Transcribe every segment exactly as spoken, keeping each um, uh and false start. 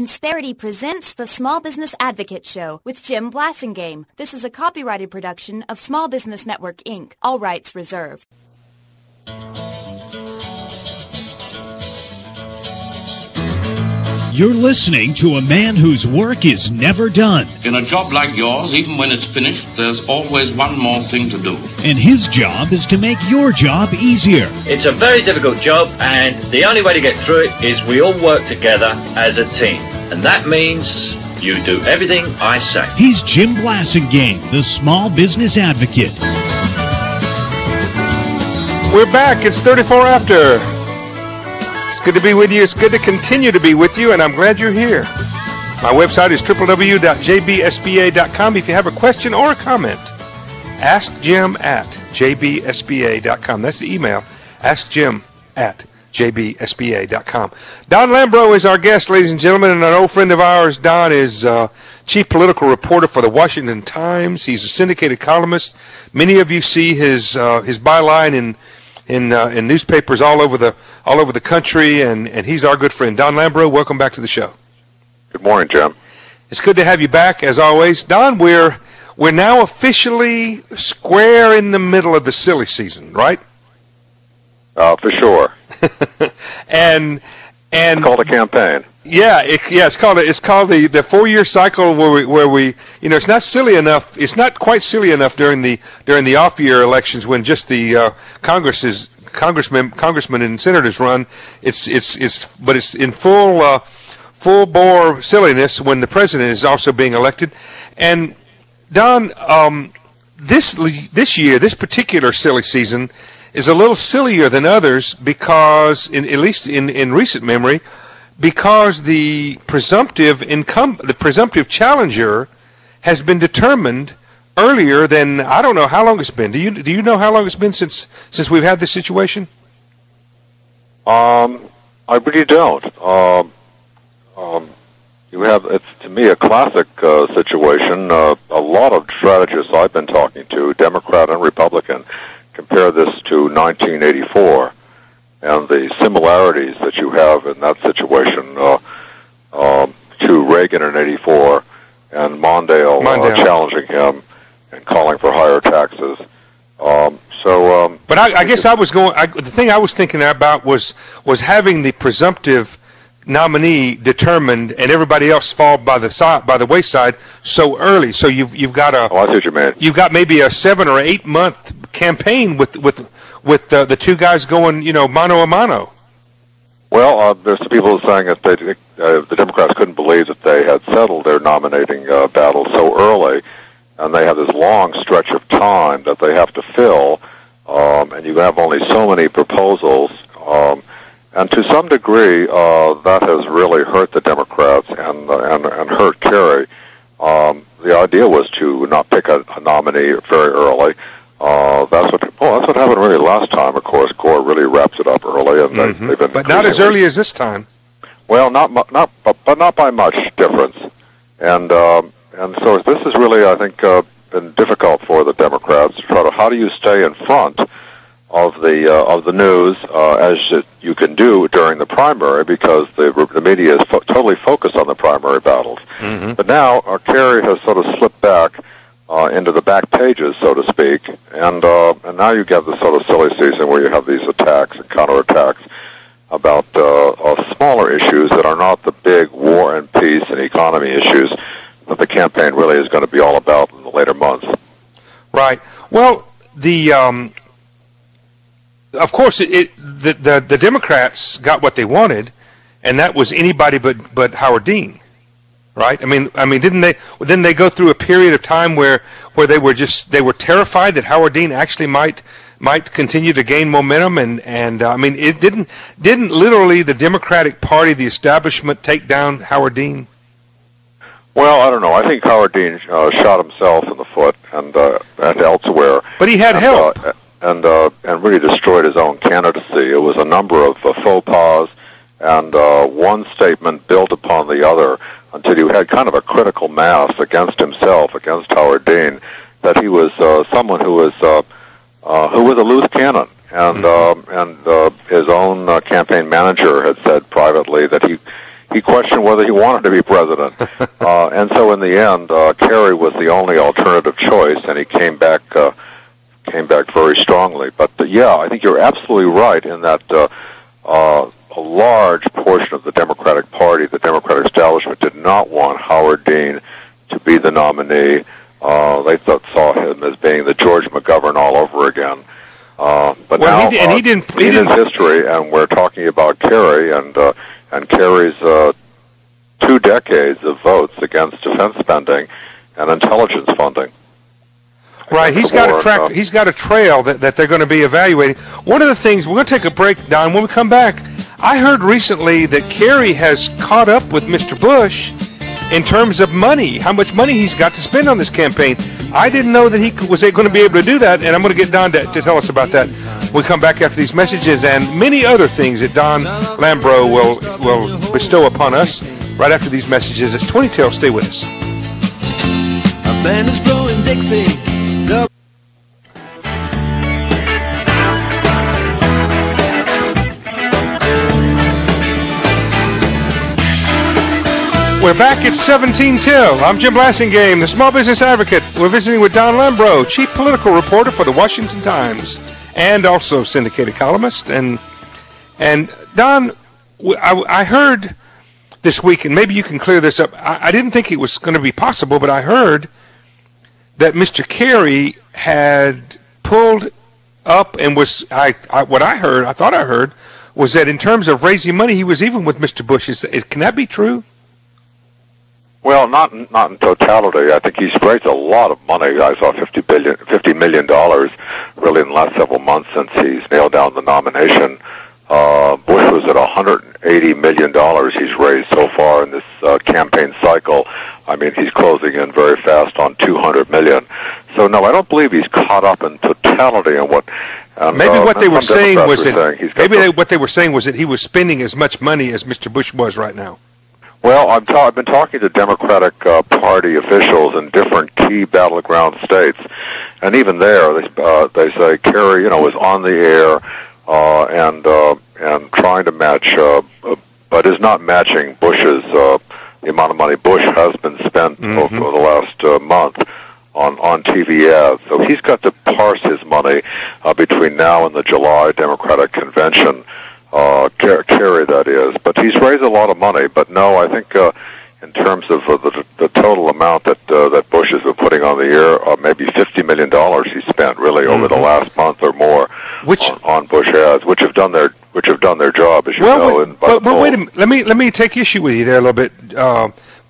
Insperity presents the Small Business Advocate Show with Jim Blasingame. This is a copyrighted production of Small Business Network, Incorporated. All rights reserved. You're listening to a man whose work is never done. In a job like yours, even when it's finished, there's always one more thing to do. And his job is to make your job easier. It's a very difficult job, and the only way to get through it is we all work together as a team. And that means you do everything I say. He's Jim Blasingame, the Small Business Advocate. We're back. It's thirty-four after. It's good to be with you. It's good to continue to be with you, and I'm glad you're here. My website is w w w dot j b s b a dot com. If you have a question or a comment, ask Jim at j b s b a dot com. That's the email. Ask Jim at j b s b a dot com. Don Lambro is our guest, ladies and gentlemen, and an old friend of ours. Don is uh, chief political reporter for the Washington Times. He's a syndicated columnist. Many of you see his uh, his byline in in uh, in newspapers all over the all over the country, and, and he's our good friend. Don Lambro, welcome back to the show. Good morning, Jim. It's good to have you back, as always. Don, we're we're now officially square in the middle of the silly season, right? Uh, for sure. and and it's called a campaign. Yeah, it, yeah, it's called it's called the, the four year cycle where we where we you know it's not silly enough. It's not quite silly enough during the during the off year elections when just the uh, Congress is congressmen congressmen and senators run. It's it's it's but it's in full uh, full bore silliness when the president is also being elected. And Don, um, this this year, this particular silly season is a little sillier than others because, in, at least in, in recent memory, because the presumptive income, the presumptive challenger, has been determined earlier than I don't know how long it's been. Do you do you know how long it's been since since we've had this situation? Um, I really don't. Um, um, you have it's to me a classic uh, situation. Uh, a lot of strategists I've been talking to, Democrat and Republican, compare this to nineteen eighty-four and the similarities that you have in that situation uh, um, to Reagan in eighty-four and Mondale, Mondale. Uh, challenging him and calling for higher taxes. Um, so, um, but I, I guess I was going. I, the thing I was thinking about was was having the presumptive nominee determined and everybody else fall by the side by the wayside so early. So you've you've got a. Oh, I see what you mean. You've got maybe a seven or eight month campaign with with with uh, the two guys going, you know, mano a mano. Well, uh, there's some people saying that they, uh, the Democrats couldn't believe that they had settled their nominating uh, battle so early, and they have this long stretch of time that they have to fill, um, and you have only so many proposals, um, and to some degree, uh, that has really hurt the Democrats and uh, and, and hurt Kerry. Um, the idea was to not pick a, a nominee very early. Uh, that's what. Well, that's what happened really last time. Of course, Gore really wrapped it up early, and mm-hmm. they, they've been. But not as early as this time. Well, not mu- not, but, but not by much difference, and um, and so this has really, I think, uh, been difficult for the Democrats to try to. How do you stay in front of the uh, of the news uh, as it, you can do during the primary, because the the media is fo- totally focused on the primary battles. Mm-hmm. But now, uh, Kerry has sort of slipped back. Uh, into the back pages, so to speak, and uh, and now you get this sort of silly season where you have these attacks and counterattacks about uh, uh, smaller issues that are not the big war and peace and economy issues that the campaign really is going to be all about in the later months. Right. Well, the um, of course it, it the, the the Democrats got what they wanted, and that was anybody but but Howard Dean. Right. I mean, I mean, didn't they? Didn't they go through a period of time where, where they were just they were terrified that Howard Dean actually might might continue to gain momentum, and and uh, I mean, it didn't didn't literally the Democratic Party, the establishment, take down Howard Dean? Well, I don't know. I think Howard Dean uh, shot himself in the foot and uh, and elsewhere. But he had and, help, uh, and uh, and really destroyed his own candidacy. It was a number of uh, faux pas, and uh, one statement built upon the other, until you had kind of a critical mass against himself, against Howard Dean, that he was uh, someone who was uh, uh, who was a loose cannon, and mm-hmm. uh, and uh, his own uh, campaign manager had said privately that he he questioned whether he wanted to be president. uh, and so in the end, uh, Kerry was the only alternative choice, and he came back uh, came back very strongly. But uh, yeah, I think you're absolutely right in that uh, uh, a large portion of the Democratic Party, the Democratic establishment, did not want Howard Dean to be the nominee. Uh, they thought, saw him as being the George McGovern all over again. Uh, but well, now, he, and uh, he didn't. He Dean didn't. is history, and we're talking about Kerry and uh, and Kerry's uh, two decades of votes against defense spending and intelligence funding. Right, he's got a track. He's got a trail that, that they're going to be evaluating. One of the things we're going to take a break, Don. When we come back, I heard recently that Kerry has caught up with Mister Bush in terms of money, how much money he's got to spend on this campaign. I didn't know that he was going to be able to do that, and I'm going to get Don to, to tell us about that. We'll come back after these messages and many other things that Don Lambro will will bestow upon us right after these messages. It's twenty till. Stay with us. A band is blowing Dixie. The We're back at seventeen till. I'm Jim Blasingame, the Small Business Advocate. We're visiting with Don Lambro, Chief Political Reporter for the Washington Times, and also syndicated columnist. And and Don, I, I heard this week, and maybe you can clear this up. I, I didn't think it was going to be possible, but I heard that Mister Kerry had pulled up and was, I, I what I heard, I thought I heard, was that in terms of raising money, he was even with Mister Bush. Is, is, can that be true? Well, not in, not in totality. I think he's raised a lot of money. I saw fifty billion, fifty million dollars, really, in the last several months since he's nailed down the nomination. Uh, Bush was at one hundred eighty million dollars he's raised so far in this uh, campaign cycle. I mean, he's closing in very fast on two hundred million dollars. So, no, I don't believe he's caught up in totality on what. And, maybe uh, what they were saying was were that saying maybe they, what they were saying was that he was spending as much money as Mister Bush was right now. Well, I'm ta- I've been talking to Democratic uh, Party officials in different key battleground states, and even there, they, uh, they say Kerry, you know, was on the air uh, and uh, and trying to match, uh, uh, but is not matching Bush's uh, the amount of money Bush has been spent mm-hmm. over, over the last uh, month on on T V ads. So he's got to parse his money uh, between now and the July Democratic Convention. Uh, Kerry, that is. But he's raised a lot of money. But no, I think uh, in terms of uh, the, the total amount that uh, that Bush has been putting on the air, uh, maybe fifty million dollars he spent really over mm-hmm. the last month or more which, on, on Bush ads, which have done their which have done their job, as you well, know. Wait, in, but, but wait a minute. Let me let me take issue with you there a little bit. Uh,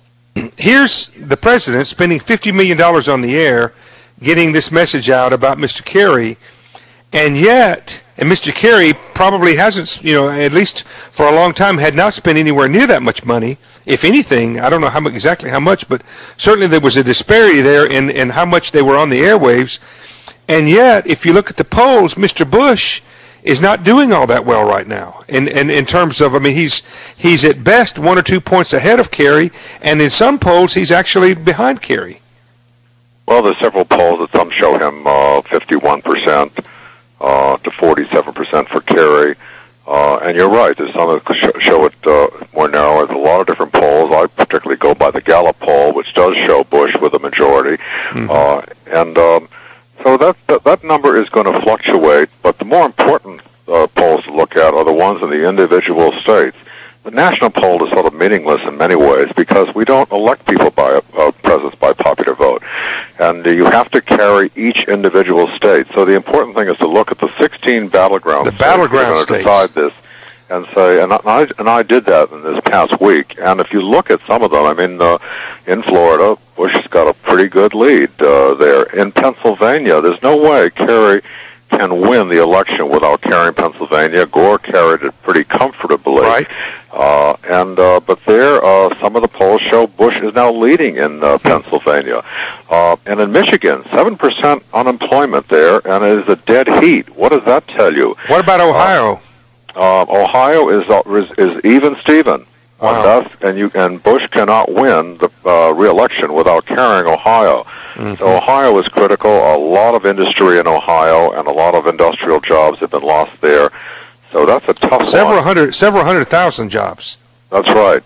here's the president spending fifty million dollars on the air, getting this message out about Mister Kerry, and yet. And Mister Kerry probably hasn't, you know, at least for a long time, had not spent anywhere near that much money. If anything, I don't know how much, exactly how much, but certainly there was a disparity there in, in how much they were on the airwaves. And yet, if you look at the polls, Mister Bush is not doing all that well right now. In, in, in terms of, I mean, he's he's at best one or two points ahead of Kerry, and in some polls, he's actually behind Kerry. Well, there's several polls that some show him uh, fifty-one percent. Uh, to forty-seven percent for Kerry. Uh, and you're right, there's some that show it uh, more narrow. There's a lot of different polls. I particularly go by the Gallup poll, which does show Bush with a majority. Mm-hmm. Uh, and um, so that, that that number is going to fluctuate, but the more important uh, polls to look at are the ones in the individual states. The national poll is sort of meaningless in many ways because we don't elect people by uh, presidents by popular vote. And uh, you have to carry each individual state. So the important thing is to look at the sixteen battleground the states. battleground states. Decide this and say, and I, and I did that in this past week. And if you look at some of them, I mean, uh, in Florida, Bush has got a pretty good lead uh, there. In Pennsylvania, there's no way Kerry can win the election without carrying Pennsylvania. Gore carried it pretty comfortably. Right. Uh, and uh, but there, uh, some of the polls show Bush is now leading in uh, Pennsylvania. Uh, and in Michigan, seven percent unemployment there, and it is a dead heat. What does that tell you? What about Ohio? Uh, uh, Ohio is, uh, is is even Steven. Wow. And, and, you, and Bush cannot win the uh, re-election without carrying Ohio. Mm-hmm. So Ohio is critical. A lot of industry in Ohio and a lot of industrial jobs have been lost there. So that's a tough several one. hundred, several hundred thousand jobs. That's right.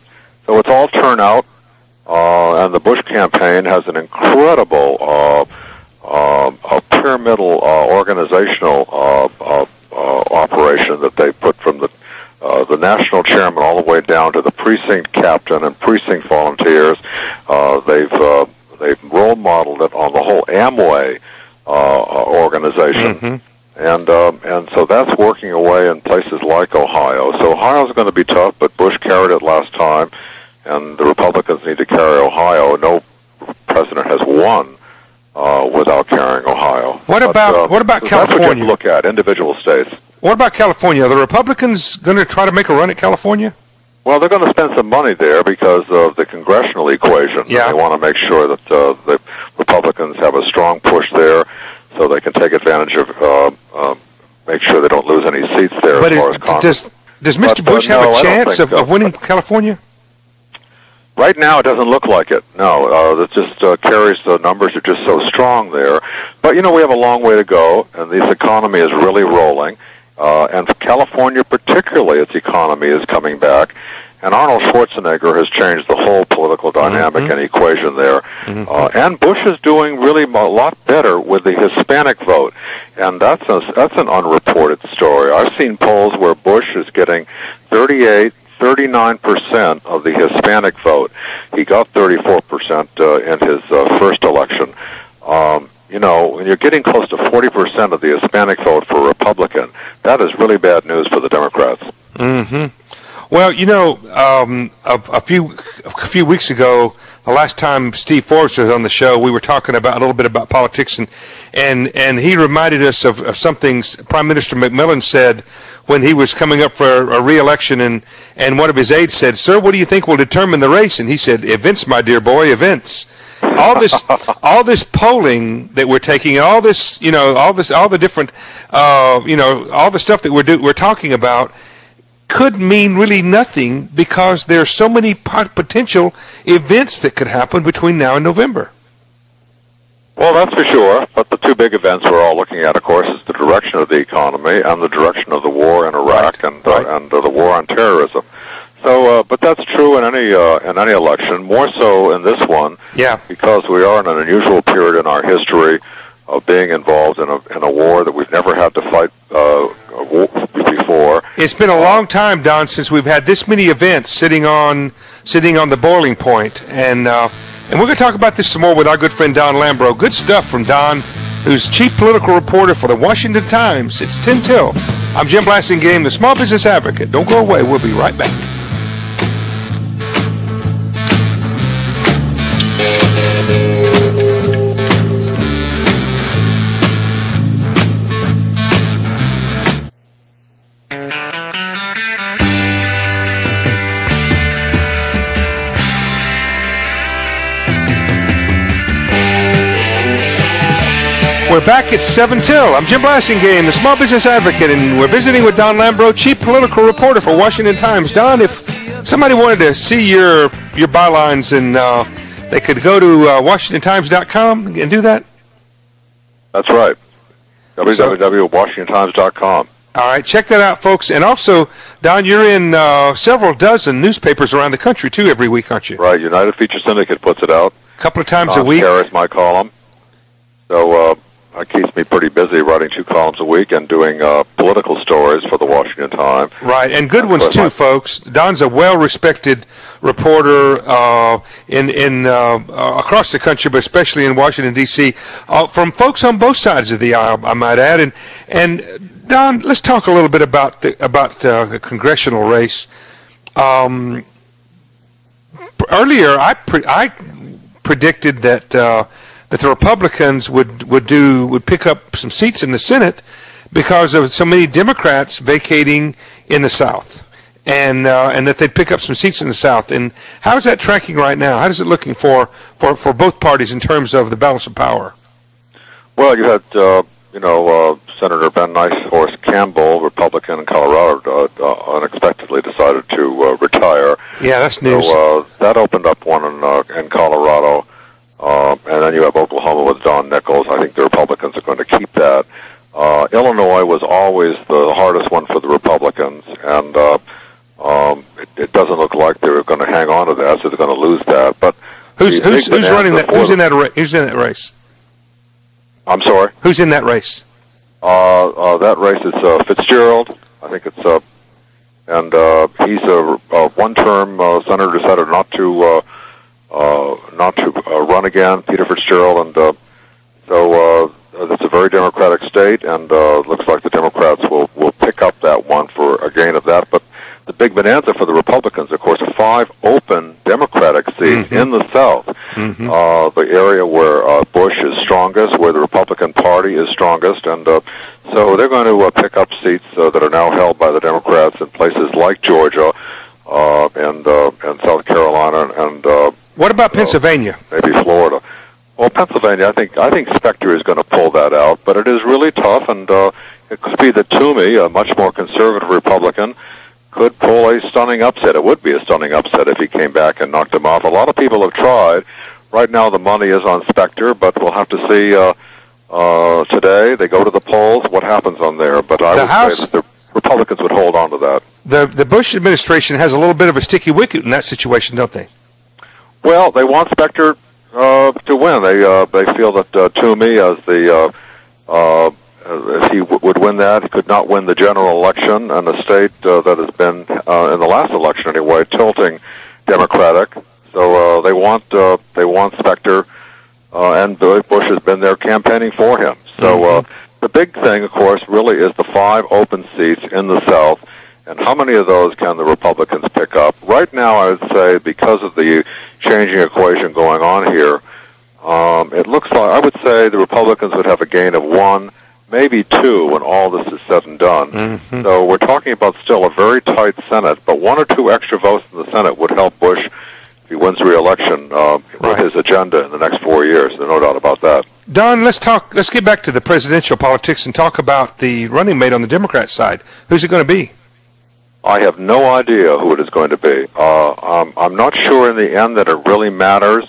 So it's all turnout, uh, and the Bush campaign has an incredible uh, uh, a pyramidal uh, organizational uh, uh, uh, operation that they put from the uh, the national chairman all the way down to the precinct captain and precinct volunteers. Uh, they've uh, they've role modeled it on the whole Amway uh, organization. Mm-hmm. And um, and so that's working away in places like Ohio. So Ohio's going to be tough, but Bush carried it last time, and the Republicans need to carry Ohio. No president has won uh, without carrying Ohio. What but, about uh, what about so California? That's what you look at, individual states. What about California? Are the Republicans going to try to make a run at California? Well, they're going to spend some money there because of the congressional equation. Yeah. They want to make sure that uh, the Republicans have a strong push there, so they can take advantage of, uh, uh, make sure they don't lose any seats there but as far it, as Congress. Does, does Mister But, uh, Bush no, have a I don't chance think of, so. of winning California? Right now, it doesn't look like it. No, uh, it just uh, carries the numbers are just so strong there. But, you know, we have a long way to go, and this economy is really rolling. Uh, and for California particularly, its economy is coming back. And Arnold Schwarzenegger has changed the whole political dynamic mm-hmm. and equation there. Mm-hmm. Uh, and Bush is doing really a lot better with the Hispanic vote. And that's a, that's an unreported story. I've seen polls where Bush is getting thirty-eight, thirty-nine percent of the Hispanic vote. He got thirty-four percent uh, in his uh, first election. Um, you know, when you're getting close to forty percent of the Hispanic vote for a Republican, that is really bad news for the Democrats. Mm-hmm. Well, you know, um, a, a few a few weeks ago, the last time Steve Forbes was on the show, we were talking about a little bit about politics, and and, and he reminded us of, of something Prime Minister McMillan said when he was coming up for a, a re-election, and, and one of his aides said, "Sir, what do you think will determine the race?" And he said, "Events, my dear boy, events." All this, all this polling that we're taking, all this, you know, all this, all the different, uh, you know, all the stuff that we're do, we're talking about, could mean really nothing because there are so many pot- potential events that could happen between now and November. Well, that's for sure. But the two big events we're all looking at, of course, is the direction of the economy and the direction of the war in Iraq right. and uh, right. and uh, the war on terrorism. So, uh, but that's true in any uh, in any election. More so in this one, yeah, because we are in an unusual period in our history of being involved in a in a war that we've never had to fight uh, before. It's been a long time, Don, since we've had this many events sitting on sitting on the boiling point, and uh, and we're going to talk about this some more with our good friend Don Lambro. Good stuff from Don, who's chief political reporter for the Washington Times. It's ten till. I'm Jim Blasingame, the Small Business Advocate. Don't go away. We'll be right back. We're back at seven till. I'm Jim Blasingame, the Small Business Advocate, and we're visiting with Don Lambro, chief political reporter for Washington Times. Don, if somebody wanted to see your your bylines, and uh, they could go to uh, washington times dot com and do that? That's right. w w w dot washington times dot com. All right, check that out, folks. And also, Don, you're in uh, several dozen newspapers around the country, too, every week, aren't you? Right. United Feature Syndicate puts it out. A couple of times Tom a week. Harris, my column. So, uh, it keeps me pretty busy writing two columns a week and doing uh, political stories for the Washington Times. Right, and good ones too, folks. Don's a well-respected reporter uh, in in uh, uh, across the country, but especially in Washington D C Uh, from folks on both sides of the aisle, I might add. And and Don, let's talk a little bit about the, about uh, the congressional race. Um, earlier, I pre- I predicted that. Uh, that the Republicans would, would do would pick up some seats in the Senate because of so many Democrats vacating in the South, and uh, and that they'd pick up some seats in the South. And how is that tracking right now? How is it looking for, for, for both parties in terms of the balance of power? Well, you had uh, you know uh, Senator Ben Nicehorse Campbell, Republican in Colorado, uh, uh, unexpectedly decided to uh, retire. Yeah, that's news. So uh, that opened up one in uh, in Colorado. Um, and then you have Oklahoma with Don Nichols. I think the Republicans are going to keep that. Uh, Illinois was always the hardest one for the Republicans, and uh, Um, it, it doesn't look like they're going to hang on to that, so they're going to lose that. But who's who's, who's running that? Who's in that? Ra- who's in that race? I'm sorry. Who's in that race? Uh, uh, that race is uh, Fitzgerald. I think it's uh, and uh, he's a, a one-term uh, senator decided not to uh, uh, not to uh, run again. Peter Fitzgerald, and uh, so uh, it's a very Democratic state, and uh, looks like the Democrats will will pick up that one for a gain of that. But the big bonanza for the Republicans, of course, five open Democratic seats mm-hmm. in the South, mm-hmm. uh, the area where uh, Bush is strongest, where the Republican Party is strongest, and uh, so they're going to uh, pick up seats uh, that are now held by the Democrats in places like Georgia uh, and uh, and South Carolina and uh, what about Pennsylvania? Uh, maybe Florida. Well, Pennsylvania, I think I think Specter is going to pull that out, but it is really tough, and uh, it could be that Toomey, a much more conservative Republican, could pull a stunning upset. It would be a stunning upset if he came back and knocked him off. A lot of people have tried. Right now the money is on Specter, but we'll have to see uh, uh, today. They go to the polls. What happens on there? But I the would House, say that the Republicans would hold on to that. The the Bush administration has a little bit of a sticky wicket in that situation, don't they? Well, they want Specter uh, to win. They uh, they feel that uh, Toomey, as the uh, uh, if he w- would win that, he could not win the general election, and a state uh, that has been, uh, in the last election anyway, tilting Democratic. So uh, they want uh, they want Specter, uh, and Billy Bush has been there campaigning for him. So uh, the big thing, of course, really is the five open seats in the South, and how many of those can the Republicans pick up? Right now, I would say, because of the changing equation going on here, um, it looks like, I would say the Republicans would have a gain of one, maybe two when all this is said and done. Mm-hmm. So we're talking about still a very tight Senate, but one or two extra votes in the Senate would help Bush, if he wins re-election, uh, with right. his agenda in the next four years. There's no doubt about that. Don, let's talk. Let's get back to the presidential politics and talk about the running mate on the Democrat side. Who's it going to be? I have no idea who it is going to be. Uh, um, I'm not sure in the end that it really matters.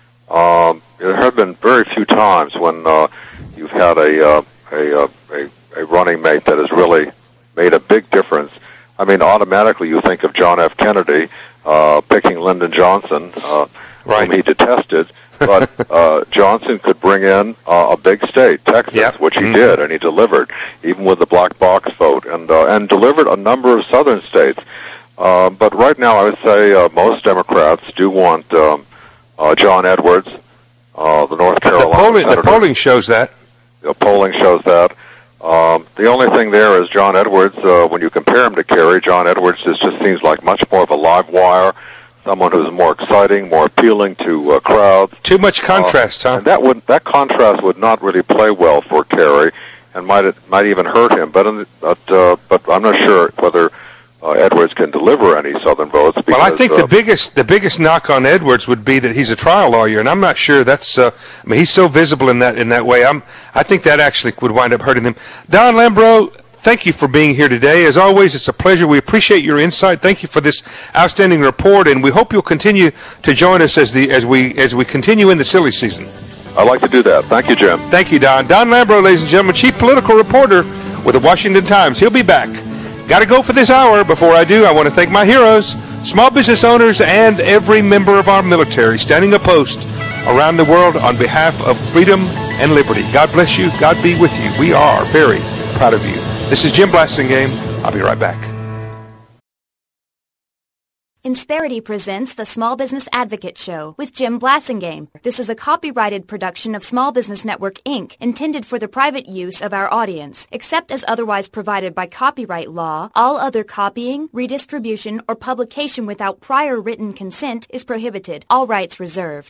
Um, there have been very few times when uh, you've had a, uh, a, uh, a a running mate that has really made a big difference. I mean, automatically you think of John F. Kennedy uh, picking Lyndon Johnson, uh, right. whom he detested. But uh, Johnson could bring in uh, a big state, Texas, yep. which he mm-hmm. did, and he delivered, even with the black box vote, and uh, and delivered a number of southern states. Uh, but right now, I would say uh, most Democrats do want um, uh, John Edwards, uh, the North Carolina the polling, senator. The polling shows that. The polling shows that. Um, the only thing there is John Edwards, uh, when you compare him to Kerry, John Edwards just, just seems like much more of a live wire, someone who's more exciting, more appealing to uh, crowds. Too much contrast, uh, huh? And that would that contrast would not really play well for Kerry, and might it might even hurt him. But in the, but, uh, but I'm not sure whether uh, Edwards can deliver any Southern votes. Because, well, I think uh, the biggest the biggest knock on Edwards would be that he's a trial lawyer, and I'm not sure that's. Uh, I mean, he's so visible in that in that way. I'm. I think that actually would wind up hurting them. Don Lambro, thank you for being here today. As always, it's a pleasure. We appreciate your insight. Thank you for this outstanding report, and we hope you'll continue to join us as the as we as we continue in the silly season. I'd like to do that. Thank you, Jim. Thank you, Don. Don Lambro, ladies and gentlemen, chief political reporter with the Washington Times. He'll be back. Got to go for this hour. Before I do, I want to thank my heroes, small business owners, and every member of our military standing a post around the world on behalf of freedom and liberty. God bless you. God be with you. We are very proud of you. This is Jim Blasingame. I'll be right back. Insperity presents the Small Business Advocate Show with Jim Blasingame. This is a copyrighted production of Small Business Network, Incorporated, intended for the private use of our audience. Except as otherwise provided by copyright law, all other copying, redistribution, or publication without prior written consent is prohibited. All rights reserved.